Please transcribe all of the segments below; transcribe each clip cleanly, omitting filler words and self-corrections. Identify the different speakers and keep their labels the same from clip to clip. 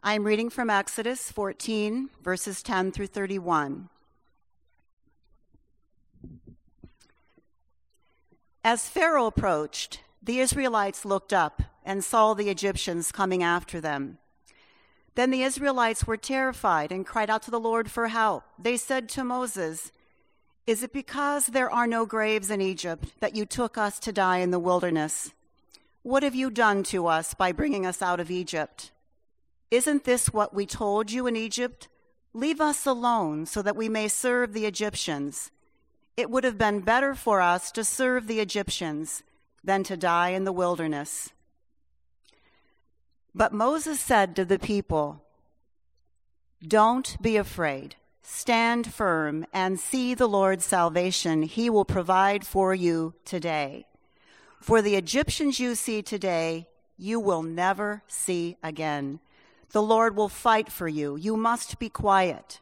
Speaker 1: I'm reading from Exodus 14, verses 10 through 31. As Pharaoh approached, the Israelites looked up and saw the Egyptians coming after them. Then the Israelites were terrified and cried out to the Lord for help. They said to Moses, "Is it because there are no graves in Egypt that you took us to die in the wilderness? What have you done to us by bringing us out of Egypt? Isn't this what we told you in Egypt? Leave us alone so that we may serve the Egyptians. It would have been better for us to serve the Egyptians than to die in the wilderness." But Moses said to the people, "Don't be afraid. Stand firm and see the Lord's salvation he will provide for you today. For the Egyptians you see today, you will never see again. The Lord will fight for you. You must be quiet."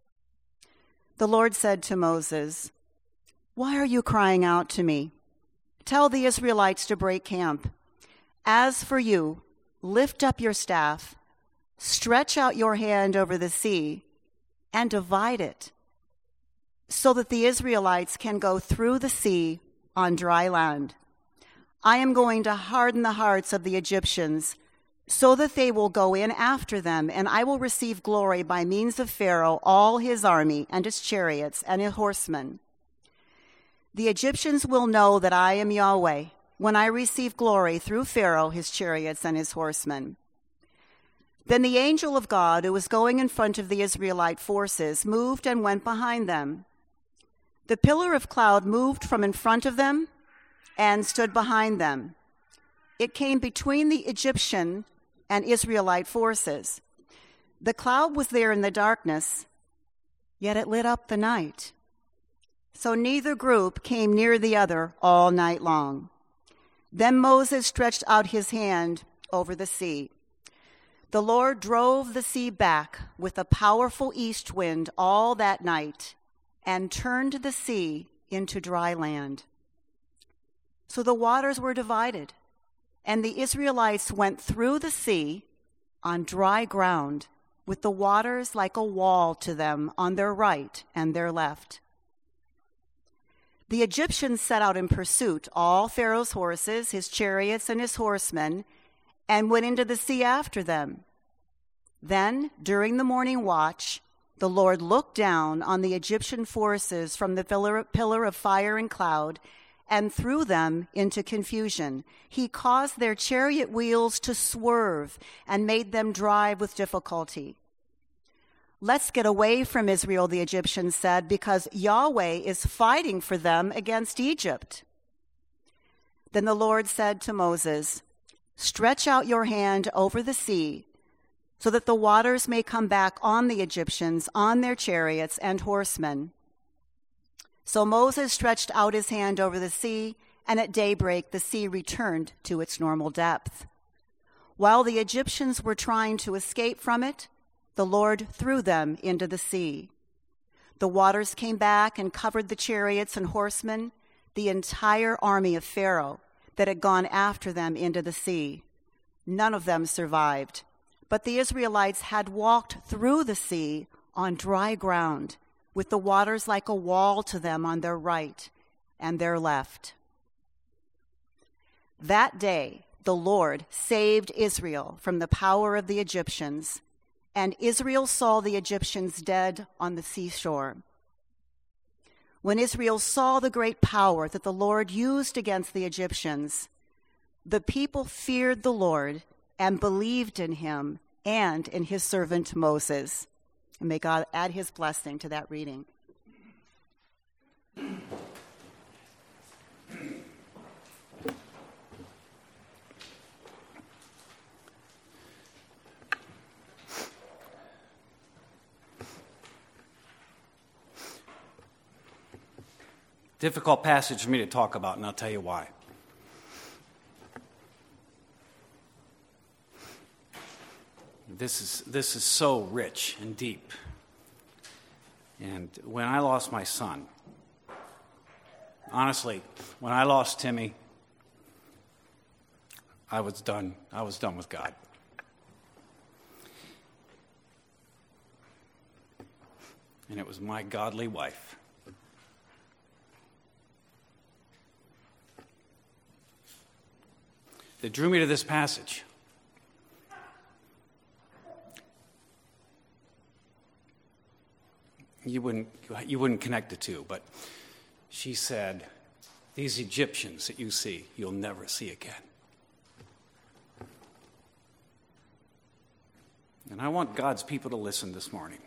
Speaker 1: The Lord said to Moses, "Why are you crying out to me? Tell the Israelites to break camp. As for you, lift up your staff, stretch out your hand over the sea, and divide it, so that the Israelites can go through the sea on dry land. I am going to harden the hearts of the Egyptians, so that they will go in after them, and I will receive glory by means of Pharaoh, all his army, and his chariots, and his horsemen. The Egyptians will know that I am Yahweh when I receive glory through Pharaoh, his chariots, and his horsemen." Then the angel of God, who was going in front of the Israelite forces, moved and went behind them. The pillar of cloud moved from in front of them and stood behind them. It came between the Egyptian and Israelite forces. The cloud was there in the darkness, yet it lit up the night. So neither group came near the other all night long. Then Moses stretched out his hand over the sea. The Lord drove the sea back with a powerful east wind all that night and turned the sea into dry land. So the waters were divided, and the Israelites went through the sea on dry ground, with the waters like a wall to them on their right and their left. The Egyptians set out in pursuit, all Pharaoh's horses, his chariots, and his horsemen, and went into the sea after them. Then, during the morning watch, the Lord looked down on the Egyptian forces from the pillar of fire and cloud and threw them into confusion. He caused their chariot wheels to swerve and made them drive with difficulty. "Let's get away from Israel," the Egyptians said, "because Yahweh is fighting for them against Egypt." Then the Lord said to Moses, "Stretch out your hand over the sea, so that the waters may come back on the Egyptians, on their chariots and horsemen." So Moses stretched out his hand over the sea, and at daybreak the sea returned to its normal depth. While the Egyptians were trying to escape from it, the Lord threw them into the sea. The waters came back and covered the chariots and horsemen, the entire army of Pharaoh that had gone after them into the sea. None of them survived, but the Israelites had walked through the sea on dry ground, with the waters like a wall to them on their right and their left. That day, the Lord saved Israel from the power of the Egyptians, and Israel saw the Egyptians dead on the seashore. When Israel saw the great power that the Lord used against the Egyptians, the people feared the Lord and believed in him and in his servant Moses. And may God add his blessing to that reading.
Speaker 2: Difficult passage for me to talk about, and I'll tell you why. This is so rich and deep. And when I lost my son, honestly, when I lost Timmy, I was done. I was done with God. and it was my godly wife. That drew me to this passage. You wouldn't connect the two, but she said, "These Egyptians that you see, you'll never see again." And I want God's people to listen this morning.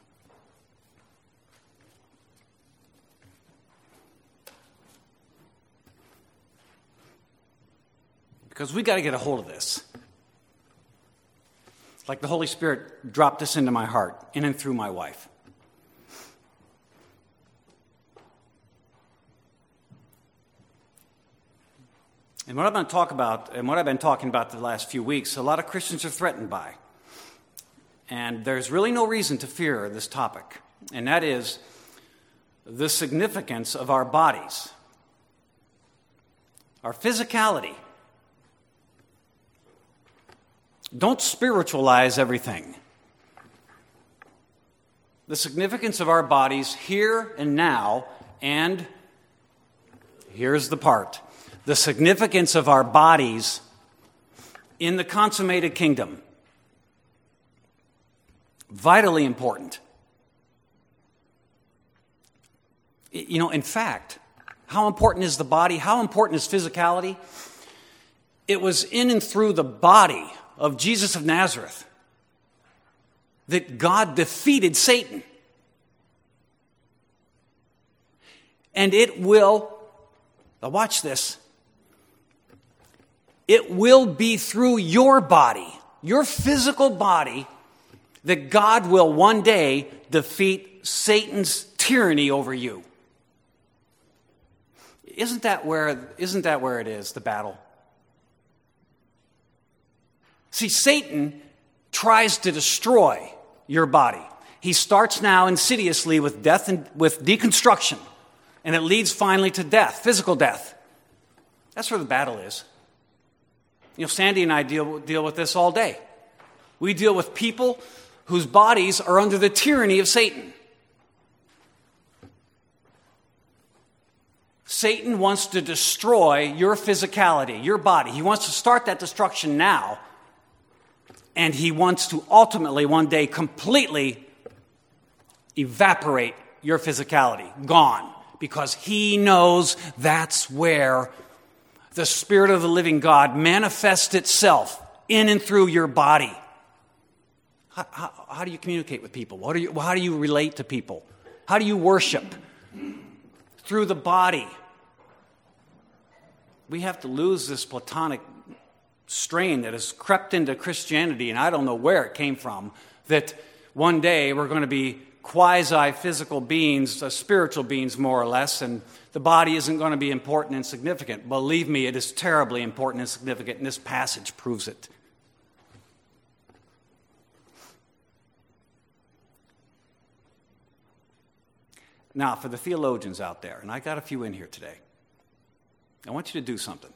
Speaker 2: Because we got to get a hold of this. It's like the Holy Spirit dropped this into my heart, in and through my wife. And what I've been talking about the last few weeks, a lot of Christians are threatened by. And there's really no reason to fear this topic. And that is the significance of our bodies, our physicality. Don't spiritualize everything. The significance of our bodies here and now, and here's the part. The significance of our bodies in the consummated kingdom. Vitally important. In fact, how important is the body? How important is physicality? It was in and through the body of Jesus of Nazareth that God defeated Satan. And it will, now watch this, it will be through your body, your physical body, that God will one day defeat Satan's tyranny over you. Isn't that where it is, the battle? See, Satan tries to destroy your body. He starts now insidiously with death and with deconstruction, and it leads finally to death, physical death. That's where the battle is. Sandy and I deal with this all day. We deal with people whose bodies are under the tyranny of Satan. Satan wants to destroy your physicality, your body. He wants to start that destruction now. And he wants to ultimately one day completely evaporate your physicality. Gone. Because he knows that's where the Spirit of the living God manifests itself in and through your body. How do you communicate with people? How do you relate to people? How do you worship? Through the body. We have to lose this Platonic strain that has crept into Christianity, and I don't know where it came from, that one day we're going to be quasi-physical beings, spiritual beings more or less, and the body isn't going to be important and significant. Believe me, it is terribly important and significant, and this passage proves it. Now, for the theologians out there, and I got a few in here today, I want you to do something.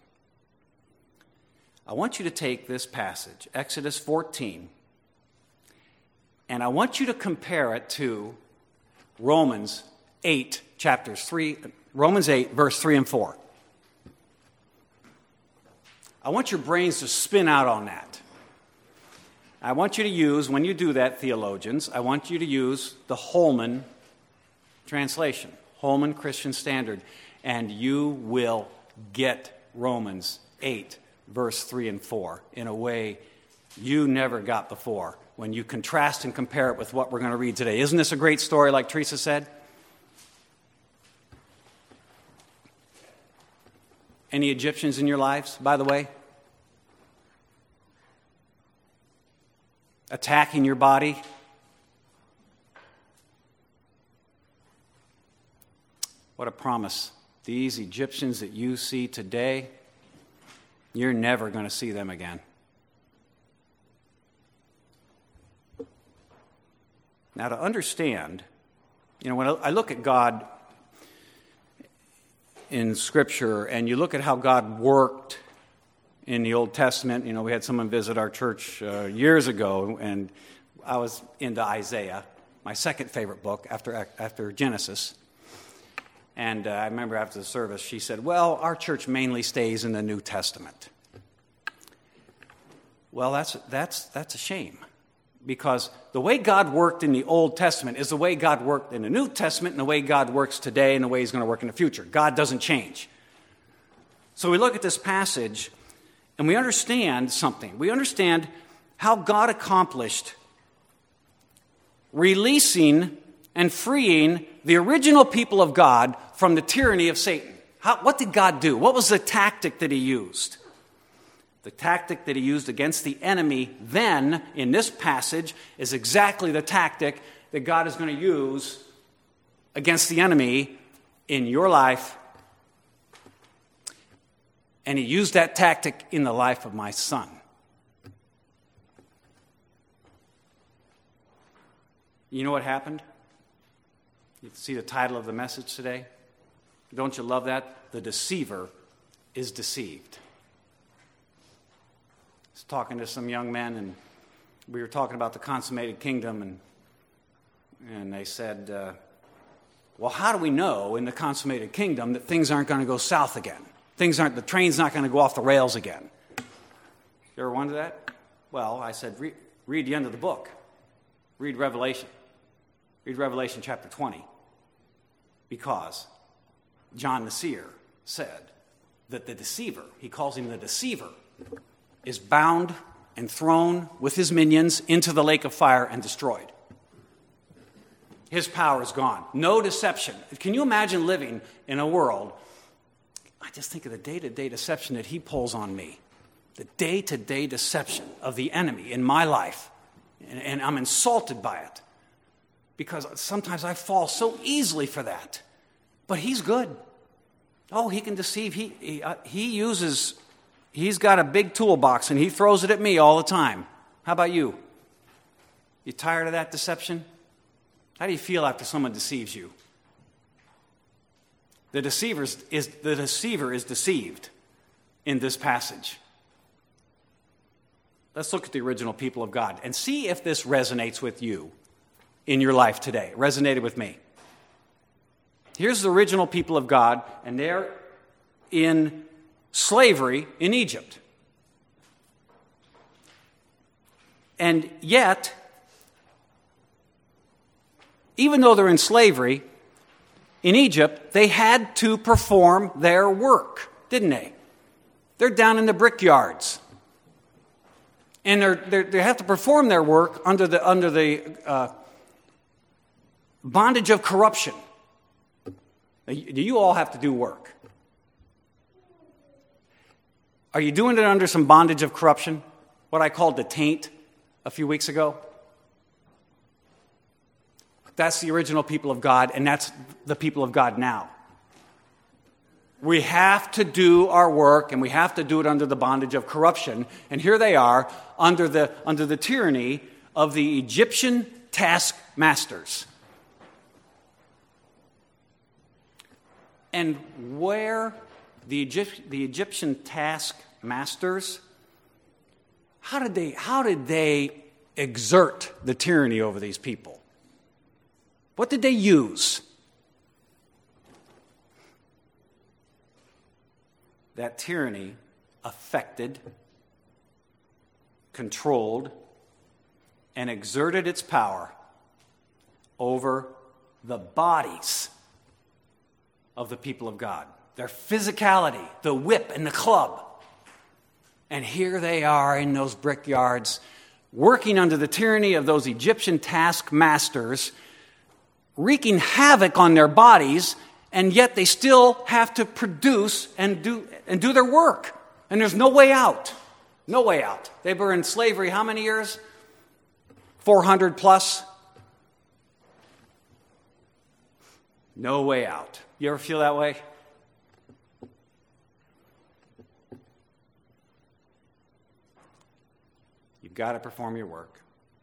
Speaker 2: I want you to take this passage, Exodus 14, and I want you to compare it to Romans 8, Romans 8, verse 3 and 4. I want your brains to spin out on that. I want you to use, when you do that, theologians, I want you to use the Holman translation, Holman Christian Standard, and you will get Romans 8, verse 3 and 4 in a way you never got before when you contrast and compare it with what we're going to read today. Isn't this a great story, like Teresa said? Any Egyptians in your lives, by the way? Attacking your body? What a promise. These Egyptians that you see today, you're never going to see them again. Now, to understand, when I look at God in Scripture, and you look at how God worked in the Old Testament, we had someone visit our church years ago, and I was into Isaiah, my second favorite book after Genesis. And I remember after the service, she said, well, our church mainly stays in the New Testament. Well, that's a shame, because the way God worked in the Old Testament is the way God worked in the New Testament and the way God works today and the way he's going to work in the future. God doesn't change. So we look at this passage and we understand something. We understand how God accomplished releasing and freeing the original people of God from the tyranny of Satan. What did God do? What was the tactic that he used? The tactic that he used against the enemy then, in this passage, is exactly the tactic that God is going to use against the enemy in your life. And he used that tactic in the life of my son. You know what happened? You see the title of the message today? Don't you love that? The deceiver is deceived. I was talking to some young men, and we were talking about the consummated kingdom, and they said, well, how do we know in the consummated kingdom that things aren't going to go south again? The train's not going to go off the rails again. You ever wonder that? Well, I said, read the end of the book. Read Revelation. Read Revelation chapter 20. Because John the seer said that the deceiver, he calls him the deceiver, is bound and thrown with his minions into the lake of fire and destroyed. His power is gone. No deception. Can you imagine living in a world? I just think of the day-to-day deception that he pulls on me. The day-to-day deception of the enemy in my life. And I'm insulted by it. Because sometimes I fall so easily for that. But he's good. Oh, he can deceive. He's got a big toolbox and he throws it at me all the time. How about you? You tired of that deception? How do you feel after someone deceives you? The deceiver is deceived in this passage. Let's look at the original people of God and see if this resonates with you in your life today. It resonated with me. Here's the original people of God, and they're in slavery in Egypt. And yet, even though they're in slavery in Egypt, they had to perform their work, didn't they? They're down in the brickyards. And they have to perform their work under the bondage of corruption. You all have to do work. Are you doing it under some bondage of corruption? What I called the taint a few weeks ago? That's the original people of God, and that's the people of God now. We have to do our work, and we have to do it under the bondage of corruption. And here they are, under the tyranny of the Egyptian taskmasters. And where the Egyptian taskmasters, how did they exert the tyranny over these people? What did they use? That tyranny affected, controlled, and exerted its power over the bodies of the people of God. Their physicality, the whip and the club. And here they are in those brickyards, working under the tyranny of those Egyptian taskmasters, wreaking havoc on their bodies, and yet they still have to produce and do their work. And there's no way out. No way out. They were in slavery how many years? 400 plus. No way out. You ever feel that way? You've got to perform your work.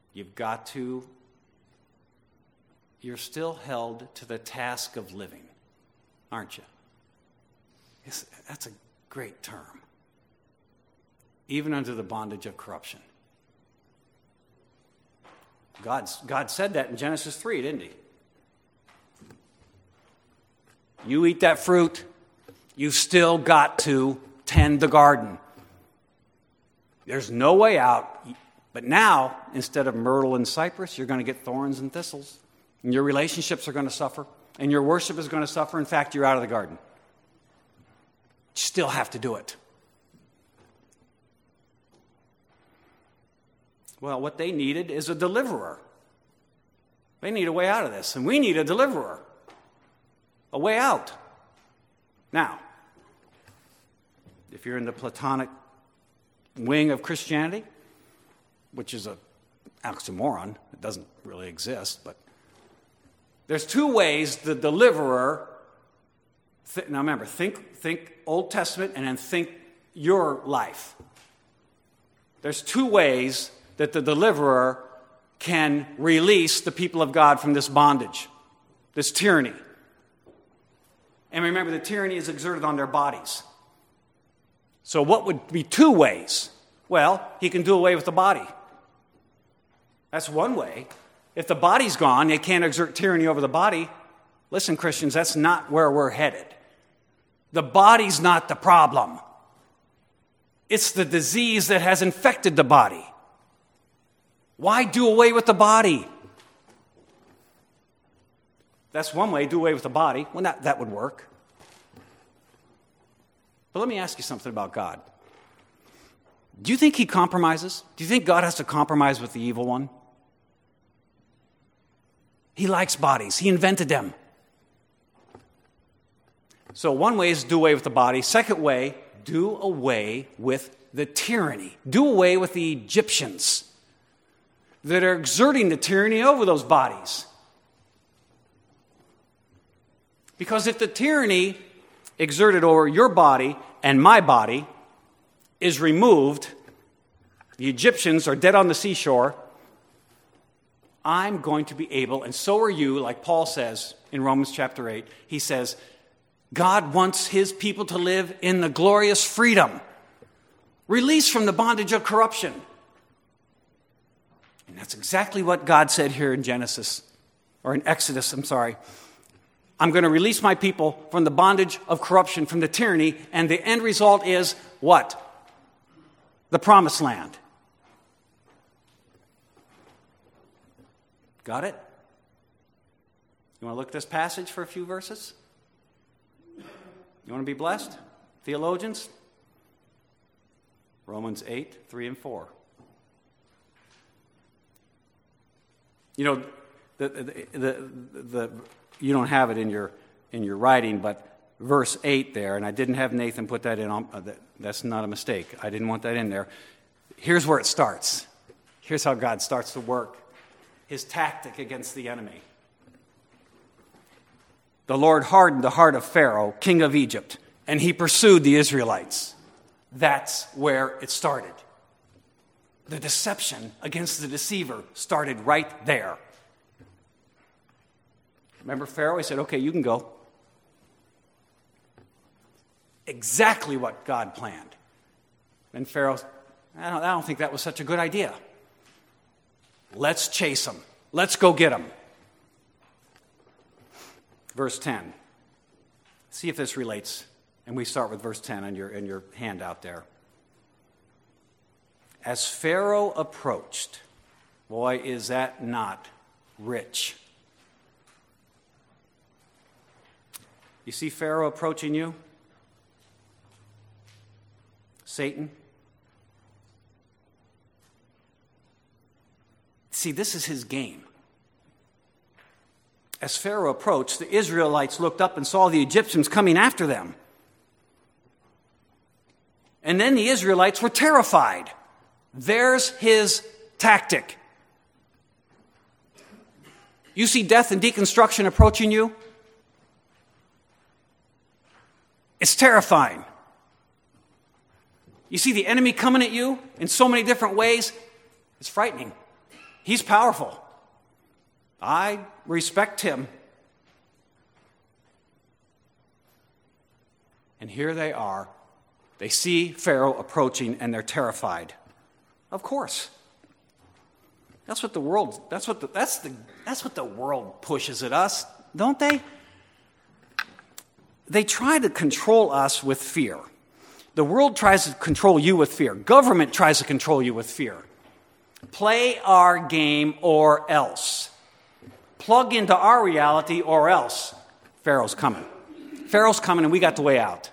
Speaker 2: You're still held to the task of living, aren't you? Yes, that's a great term. Even under the bondage of corruption. God said that in Genesis 3, didn't he? You eat that fruit, you've still got to tend the garden. There's no way out. But now, instead of myrtle and cypress, you're going to get thorns and thistles. And your relationships are going to suffer. And your worship is going to suffer. In fact, you're out of the garden. You still have to do it. Well, what they needed is a deliverer. They need a way out of this. And we need a deliverer. A way out. Now, if you're in the Platonic wing of Christianity, which is an oxymoron, it doesn't really exist, but there's two ways the deliverer, now remember, think Old Testament and then think your life. There's two ways that the deliverer can release the people of God from this bondage, this tyranny. And remember, the tyranny is exerted on their bodies. So what would be two ways? Well, he can do away with the body. That's one way. If the body's gone, they can't exert tyranny over the body. Listen, Christians, that's not where we're headed. The body's not the problem. It's the disease that has infected the body. Why do away with the body? That's one way, do away with the body. Well, that would work. But let me ask you something about God. Do you think he compromises? Do you think God has to compromise with the evil one? He likes bodies. He invented them. So one way is do away with the body. Second way, do away with the tyranny. Do away with the Egyptians that are exerting the tyranny over those bodies. Because if the tyranny exerted over your body and my body is removed, the Egyptians are dead on the seashore, I'm going to be able, and so are you, like Paul says in Romans chapter 8, he says, God wants his people to live in the glorious freedom, released from the bondage of corruption. And that's exactly what God said here in Exodus. I'm going to release my people from the bondage of corruption, from the tyranny, and the end result is what? The promised land. Got it? You want to look at this passage for a few verses? You want to be blessed? Theologians? Romans 8, 3 and 4. You know, you don't have it in your writing, but verse 8 there, and I didn't have Nathan put that in. That's not a mistake. I didn't want that in there. Here's where it starts. Here's how God starts to work his tactic against the enemy. The Lord hardened the heart of Pharaoh, king of Egypt, and he pursued the Israelites. That's where it started. The deception against the deceiver started right there. Remember Pharaoh? He said, okay, you can go. Exactly what God planned. And Pharaoh, I don't think that was such a good idea. Let's chase them. Let's go get them. Verse 10. See if this relates. And we start with verse 10 in your handout there. As Pharaoh approached, boy, is that not rich. You see Pharaoh approaching you? Satan? See, this is his game. As Pharaoh approached, the Israelites looked up and saw the Egyptians coming after them. And then the Israelites were terrified. There's his tactic. You see death and deconstruction approaching you? It's terrifying. You see the enemy coming at you in so many different ways? It's frightening. He's powerful. I respect him. And here they are. They see Pharaoh approaching and they're terrified. Of course. That's what the world, that's what the world pushes at us, don't they? They try to control us with fear. The world tries to control you with fear. Government tries to control you with fear. Play our game or else. Plug into our reality or else. Pharaoh's coming. Pharaoh's coming and we got the way out.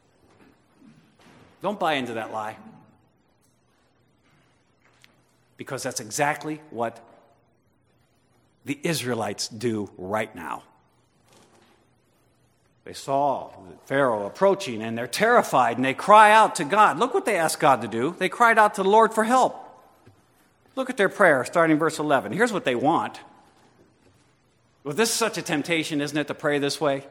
Speaker 2: Don't buy into that lie. Because that's exactly what the Israelites do right now. They saw Pharaoh approaching and they're terrified and they cry out to God. Look what they asked God to do. They cried out to the Lord for help. Look at their prayer starting in verse 11. Here's what they want. Well, this is such a temptation, isn't it, to pray this way?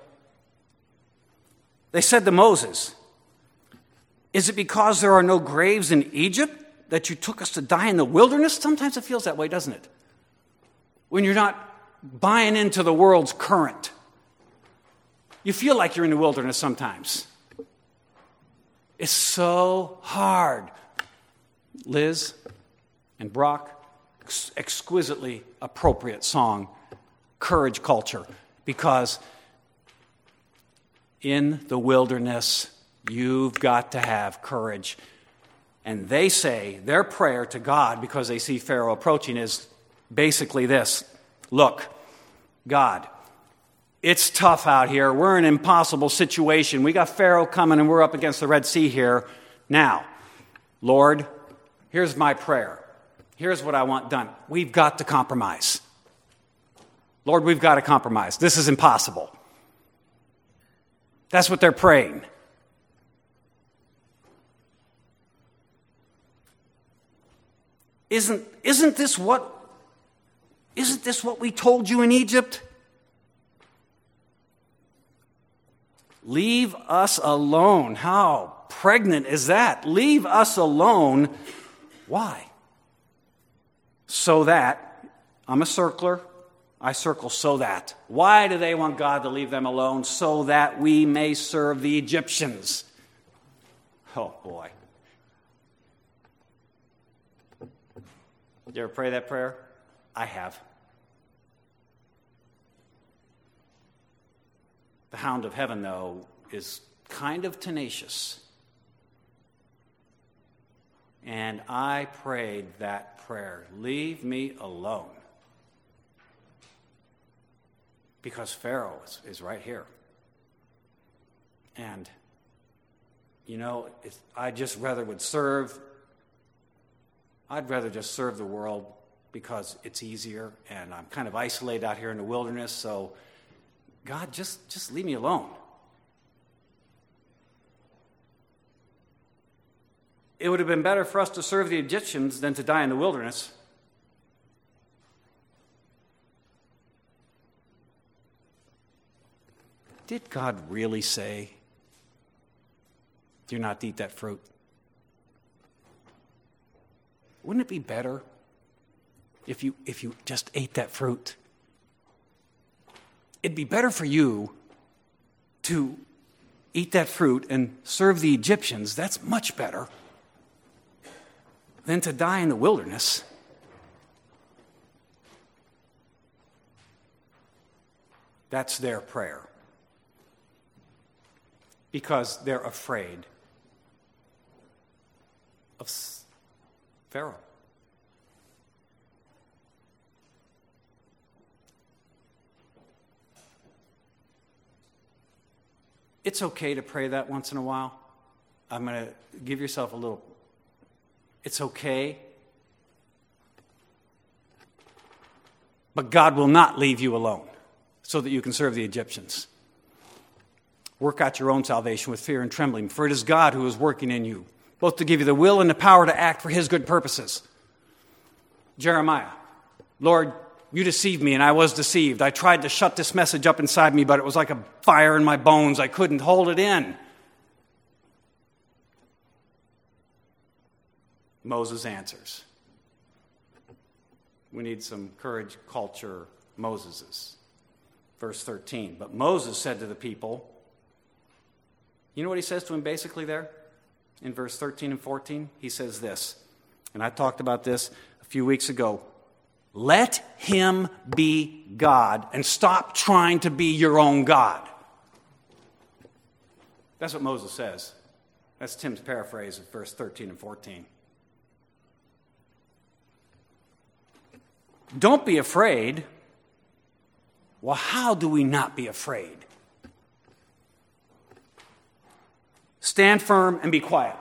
Speaker 2: They said to Moses, "Is it because there are no graves in Egypt that you took us to die in the wilderness?" Sometimes it feels that way, doesn't it? When you're not buying into the world's current. You feel like you're in the wilderness sometimes. It's so hard. Liz and Brock, exquisitely appropriate song, Courage Culture, because in the wilderness, you've got to have courage. And they say their prayer to God, because they see Pharaoh approaching, is basically this: look, God, it's tough out here. We're in an impossible situation. We got Pharaoh coming and we're up against the Red Sea here. Now, Lord, here's my prayer. Here's what I want done. We've got to compromise. Lord, we've got to compromise. This is impossible. That's what they're praying. Isn't this what we told you in Egypt? Leave us alone. How pregnant is that? Leave us alone. Why? So that, I'm a circler. I circle so that. Why do they want God to leave them alone? So that we may serve the Egyptians. Oh, boy. Did you ever pray that prayer? I have. The hound of heaven, though, is kind of tenacious. And I prayed that prayer, leave me alone. Because Pharaoh is right here. And, I'd rather just serve the world because it's easier, and I'm kind of isolated out here in the wilderness, so God, just leave me alone. It would have been better for us to serve the Egyptians than to die in the wilderness. Did God really say, do not eat that fruit? Wouldn't it be better if you just ate that fruit? It'd be better for you to eat that fruit and serve the Egyptians. That's much better than to die in the wilderness. That's their prayer. Because they're afraid of Pharaoh. It's okay to pray that once in a while. I'm going to give yourself a little. It's okay. But God will not leave you alone so that you can serve the Egyptians. Work out your own salvation with fear and trembling, for it is God who is working in you, both to give you the will and the power to act for his good purposes. Jeremiah, Lord, you deceived me and I was deceived. I tried to shut this message up inside me, but it was like a fire in my bones. I couldn't hold it in. Moses answers. We need some courage, culture, Moseses. Verse 13, but Moses said to the people, you know what he says to him basically there? In verse 13 and 14, he says this, and I talked about this a few weeks ago. Let him be God and stop trying to be your own God. That's what Moses says. That's Tim's paraphrase of verse 13 and 14. Don't be afraid. Well, how do we not be afraid? Stand firm and be quiet.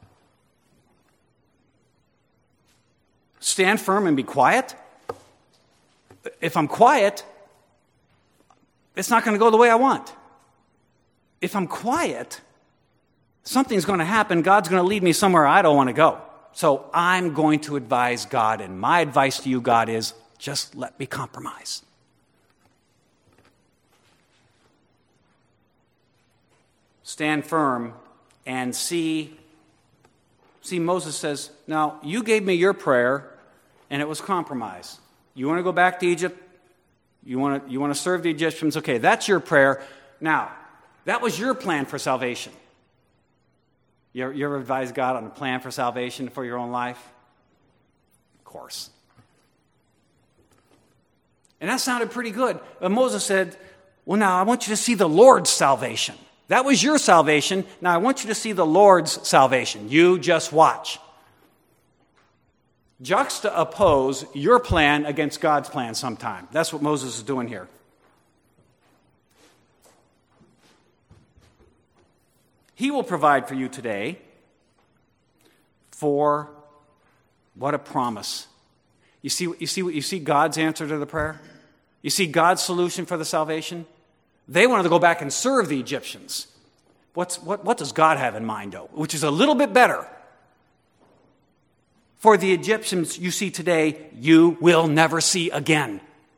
Speaker 2: Stand firm and be quiet? If I'm quiet, it's not going to go the way I want. If I'm quiet, something's going to happen. God's going to lead me somewhere I don't want to go. So I'm going to advise God, and my advice to you, God, is just let me compromise. Stand firm and see. See, Moses says, now, you gave me your prayer, and it was compromise. You want to go back to Egypt? You want to serve the Egyptians? Okay, that's your prayer. Now, that was your plan for salvation. You ever advise God on a plan for salvation for your own life? Of course. And that sounded pretty good. But Moses said, well, now I want you to see the Lord's salvation. That was your salvation. Now I want you to see the Lord's salvation. You just watch. Juxtapose your plan against God's plan sometime. That's what Moses is doing here. He will provide for you today for what a promise. You see God's answer to the prayer? You see God's solution for the salvation? They wanted to go back and serve the Egyptians. What does God have in mind, though? Which is a little bit better. For the Egyptians you see today, you will never see again.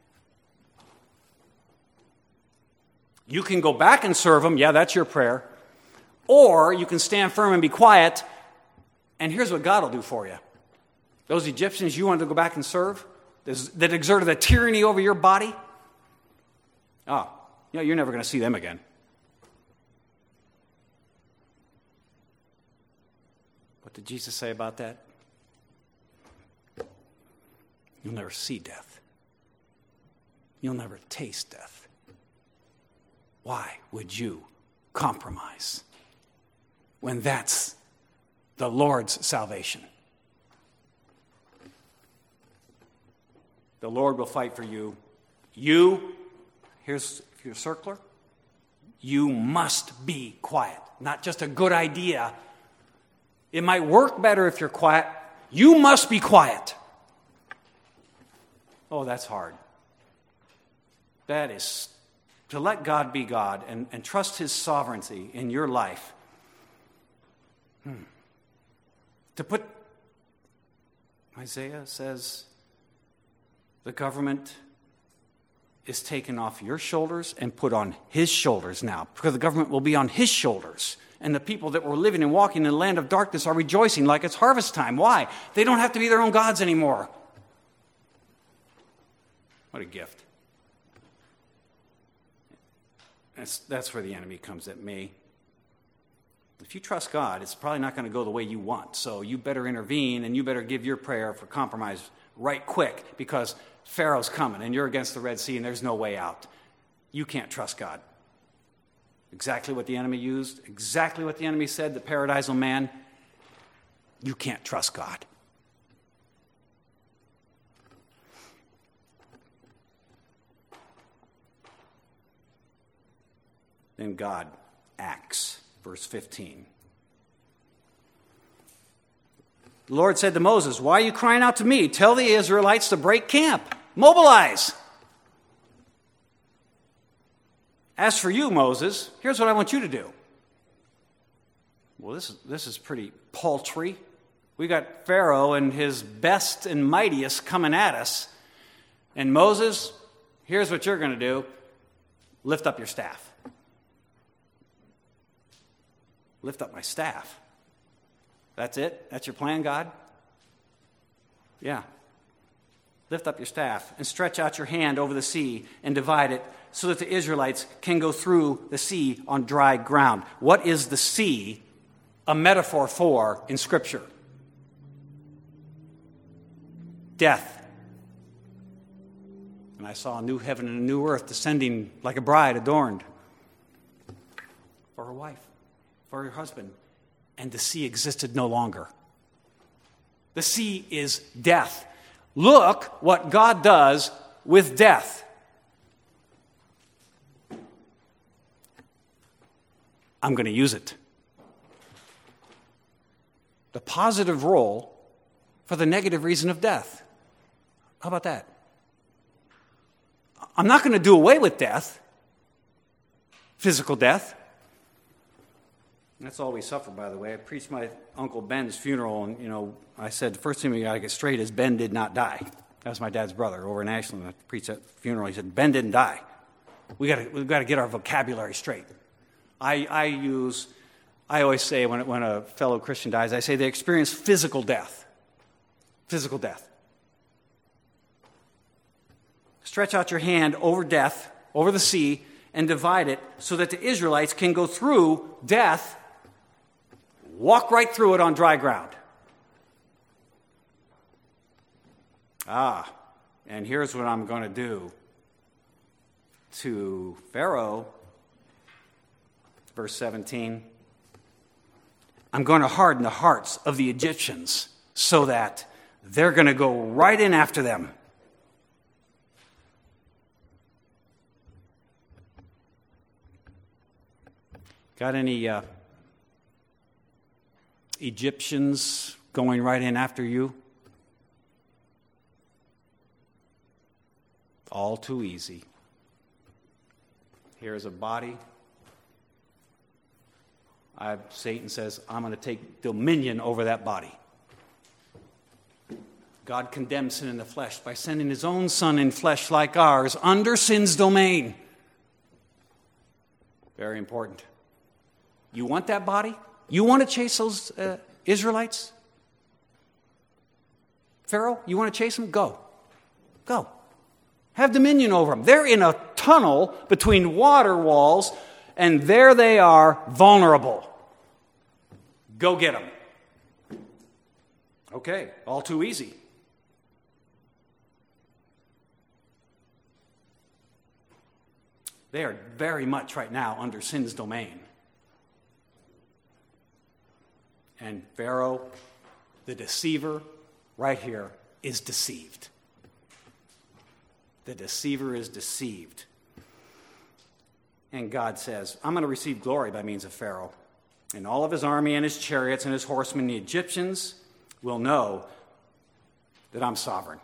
Speaker 2: You can go back and serve them. Yeah, that's your prayer. Or you can stand firm and be quiet. And here's what God will do for you. Those Egyptians you wanted to go back and serve, that exerted a tyranny over your body, you're never going to see them again. What did Jesus say about that? You'll never see death. You'll never taste death. Why would you compromise when that's the Lord's salvation? The Lord will fight for you. Here's your circler. You must be quiet. Not just a good idea. It might work better if you're quiet. You must be quiet. Oh, that's hard. That is to let God be God and trust His sovereignty in your life. To put, Isaiah says, the government is taken off your shoulders and put on His shoulders now, because the government will be on His shoulders. And the people that were living and walking in the land of darkness are rejoicing like it's harvest time. Why? They don't have to be their own gods anymore. What a gift. That's where the enemy comes at me. If you trust God, it's probably not going to go the way you want. So you better intervene, and you better give your prayer for compromise right quick, because Pharaoh's coming and you're against the Red Sea and there's no way out. You can't trust God. Exactly what the enemy used, exactly what the enemy said, the paradisal man. You can't trust God. Then God acts. Verse 15. The Lord said to Moses, why are you crying out to me? Tell the Israelites to break camp. Mobilize. As for you, Moses, here's what I want you to do. Well, this is pretty paltry. We got Pharaoh and his best and mightiest coming at us. And Moses, here's what you're going to do. Lift up your staff. Lift up my staff. That's it? That's your plan, God? Yeah. Lift up your staff and stretch out your hand over the sea and divide it so that the Israelites can go through the sea on dry ground. What is the sea a metaphor for in Scripture? Death. And I saw a new heaven and a new earth descending like a bride adorned for her wife, for her husband. And the sea existed no longer. The sea is death. Look what God does with death. I'm going to use it. The positive role for the negative reason of death. How about that? I'm not going to do away with death, physical death. That's all we suffer, by the way. I preached my Uncle Ben's funeral, and, I said the first thing we got to get straight is Ben did not die. That was my dad's brother over in Ashland. I preached that funeral. He said, Ben didn't die. We've got to get our vocabulary straight. I always say when a fellow Christian dies, I say they experience physical death. Physical death. Stretch out your hand over death, over the sea, and divide it so that the Israelites can go through death, walk right through it on dry ground. And here's what I'm going to do to Pharaoh. Verse 17. I'm going to harden the hearts of the Egyptians so that they're going to go right in after them. Got any Egyptians going right in after you? All too easy. Here's a body. Satan says, I'm going to take dominion over that body. God condemned sin in the flesh by sending his own son in flesh like ours under sin's domain. Very important. You want that body? You want to chase those Israelites? Pharaoh, you want to chase them? Go. Go. Have dominion over them. They're in a tunnel between water walls, and there they are, vulnerable. Go get them. Okay, all too easy. They are very much right now under sin's domain. And Pharaoh, the deceiver, right here, is deceived. The deceiver is deceived. And God says, I'm going to receive glory by means of Pharaoh. And all of his army and his chariots and his horsemen, the Egyptians, will know that I'm sovereign.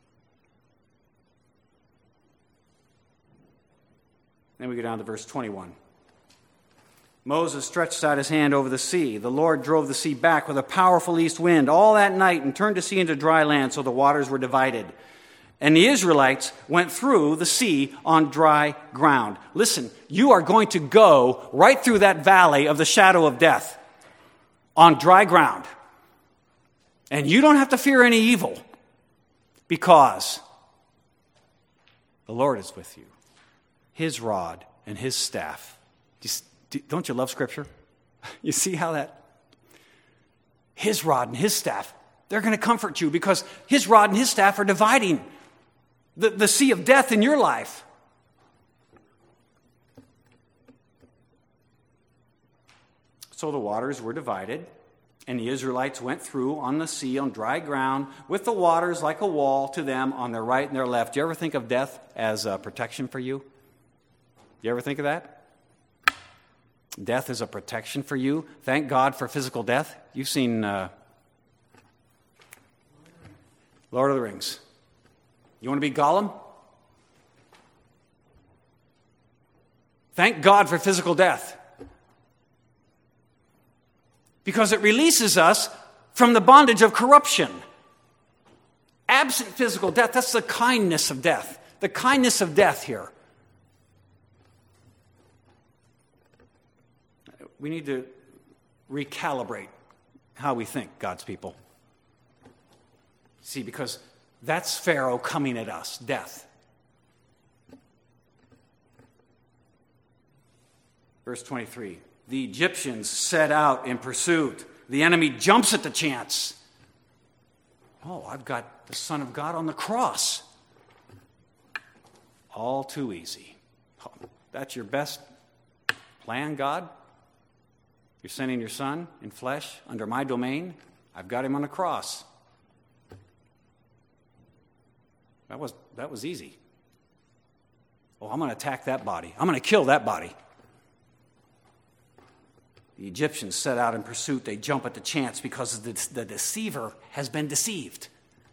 Speaker 2: Then we go down to verse 21. Moses stretched out his hand over the sea. The Lord drove the sea back with a powerful east wind all that night and turned the sea into dry land, so the waters were divided. And the Israelites went through the sea on dry ground. Listen, you are going to go right through that valley of the shadow of death on dry ground. And you don't have to fear any evil because the Lord is with you. His rod and his staff. Don't you love Scripture? You see how that? His rod and his staff, they're going to comfort you because his rod and his staff are dividing the sea of death in your life. So the waters were divided, and the Israelites went through on the sea on dry ground with the waters like a wall to them on their right and their left. Do you ever think of death as protection for you? You ever think of that? Death is a protection for you. Thank God for physical death. You've seen Lord of the Rings. You want to be Gollum? Thank God for physical death. Because it releases us from the bondage of corruption. Absent physical death, that's the kindness of death. The kindness of death here. We need to recalibrate how we think, God's people. See, because that's Pharaoh coming at us, death. Verse 23, the Egyptians set out in pursuit. The enemy jumps at the chance. Oh, I've got the Son of God on the cross. All too easy. That's your best plan, God? You're sending your son in flesh under my domain? I've got him on the cross. That was easy. Oh, I'm going to attack that body. I'm going to kill that body. The Egyptians set out in pursuit. They jump at the chance because the deceiver has been deceived.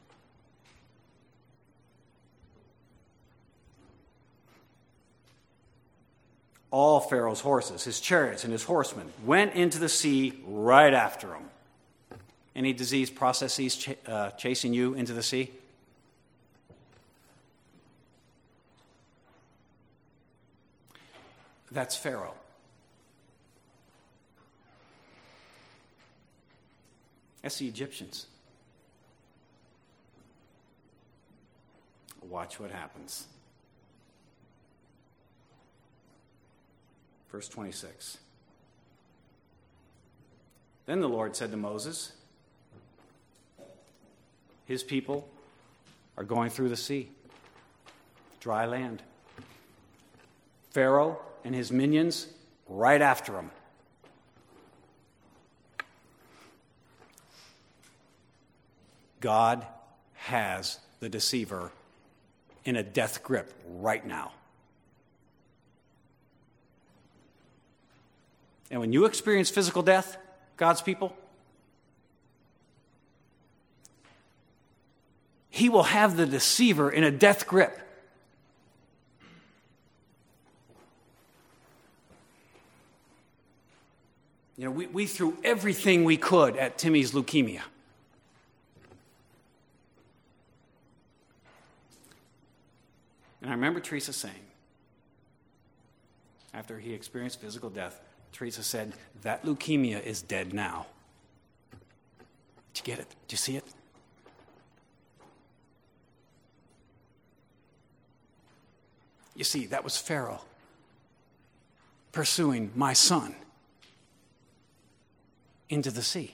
Speaker 2: All Pharaoh's horses, his chariots, and his horsemen went into the sea right after him. Any disease processes chasing you into the sea? That's Pharaoh. That's the Egyptians. Watch what happens. Verse 26. Then the Lord said to Moses, his people are going through the sea, dry land. Pharaoh and his minions right after him. God has the deceiver in a death grip right now. And when you experience physical death, God's people, he will have the deceiver in a death grip. You know, we threw everything we could at Timmy's leukemia. And I remember Teresa saying, after he experienced physical death, Teresa said, that leukemia is dead now. Did you get it? Did you see it? You see, that was Pharaoh pursuing my son into the sea.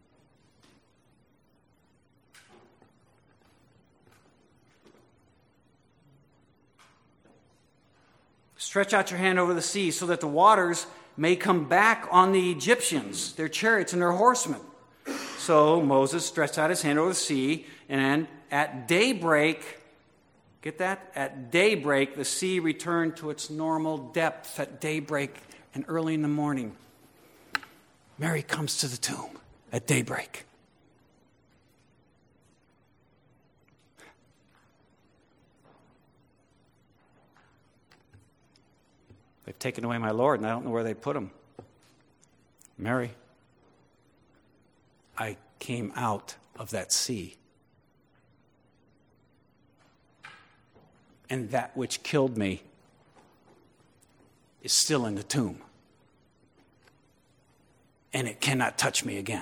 Speaker 2: Stretch out your hand over the sea so that the waters may come back on the Egyptians, their chariots and their horsemen. So Moses stretched out his hand over the sea, and at daybreak, get that? At daybreak, the sea returned to its normal depth. At daybreak and early in the morning, Mary comes to the tomb at daybreak. They've taken away my Lord, and I don't know where they put him. Mary, I came out of that sea. And that which killed me is still in the tomb. And it cannot touch me again.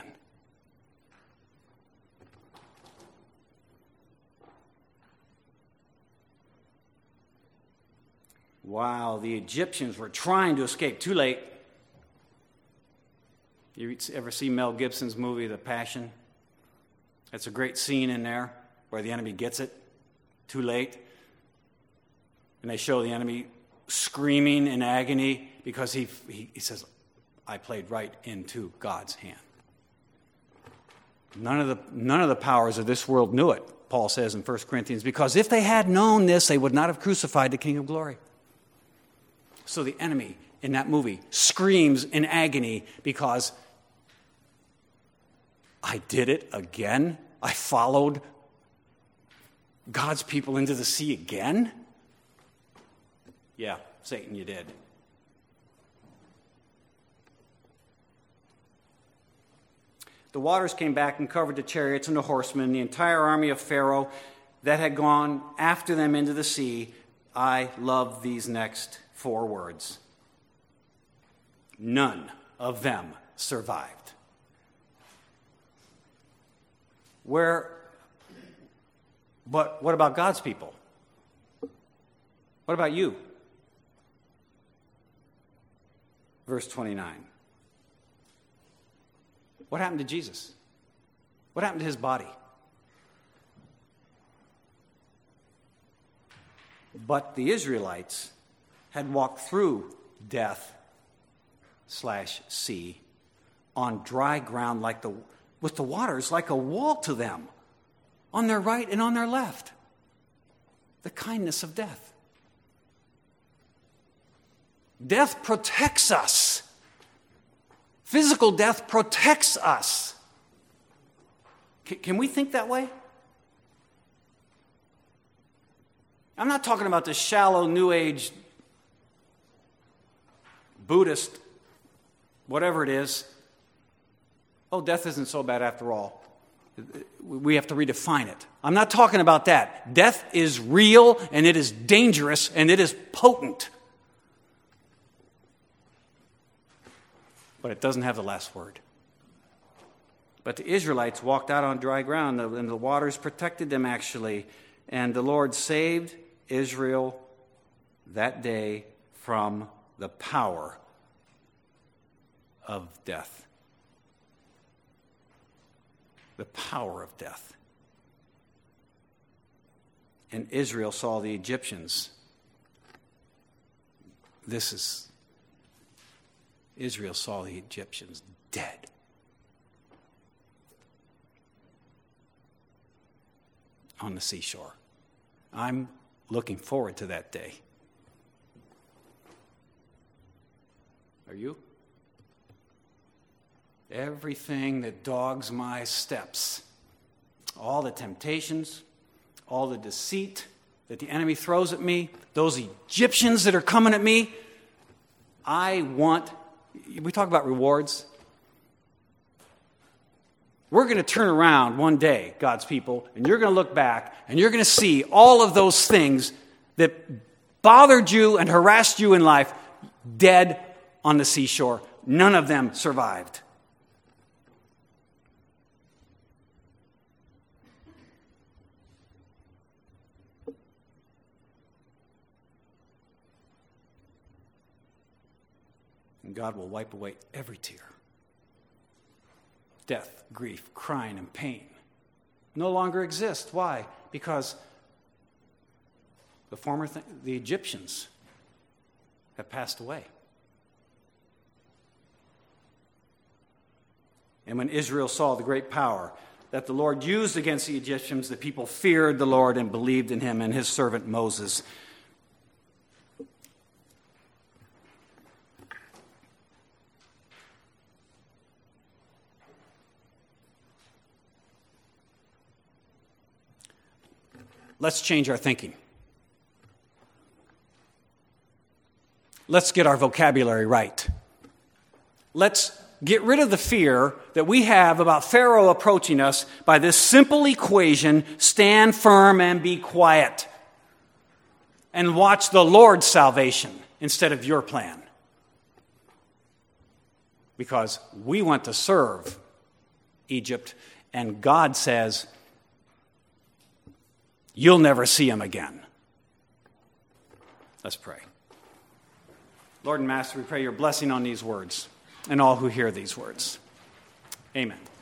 Speaker 2: While the Egyptians were trying to escape, too late. You ever see Mel Gibson's movie, The Passion? That's a great scene in there where the enemy gets it. Too late. And they show the enemy screaming in agony because he says, I played right into God's hand. None of the powers of this world knew it, Paul says in 1 Corinthians, because if they had known this, they would not have crucified the King of Glory. So the enemy in that movie screams in agony because I did it again. I followed God's people into the sea again. Yeah, Satan, you did. The waters came back and covered the chariots and the horsemen, the entire army of Pharaoh that had gone after them into the sea. I love these next 4 words. None of them survived. But what about God's people? What about you? Verse 29. What happened to Jesus? What happened to his body? But the Israelites had walked through death/sea on dry ground with the waters like a wall to them, on their right and on their left. The kindness of death. Death protects us. Physical death protects us. Can we think that way? I'm not talking about the shallow New Age Buddhist, whatever it is. Oh, death isn't so bad after all. We have to redefine it. I'm not talking about that. Death is real, and it is dangerous, and it is potent. But it doesn't have the last word. But the Israelites walked out on dry ground, and the waters protected them, actually. And the Lord saved Israel that day from the power of death. The power of death. And Israel saw the Egyptians. Israel saw the Egyptians dead. On the seashore. I'm looking forward to that day. Are you? Everything that dogs my steps, all the temptations, all the deceit that the enemy throws at me, those Egyptians that are coming at me, we talk about rewards. We're going to turn around one day, God's people, and you're going to look back, and you're going to see all of those things that bothered you and harassed you in life dead on the seashore. None of them survived. And God will wipe away every tear. Death, grief, crying, and pain no longer exist. Why? Because the Egyptians have passed away. And when Israel saw the great power that the Lord used against the Egyptians, the people feared the Lord and believed in him and his servant Moses. Let's change our thinking. Let's get our vocabulary right. Let's get rid of the fear that we have about Pharaoh approaching us by this simple equation: stand firm and be quiet. And watch the Lord's salvation instead of your plan. Because we want to serve Egypt, and God says, you'll never see him again. Let's pray. Lord and Master, we pray your blessing on these words and all who hear these words. Amen.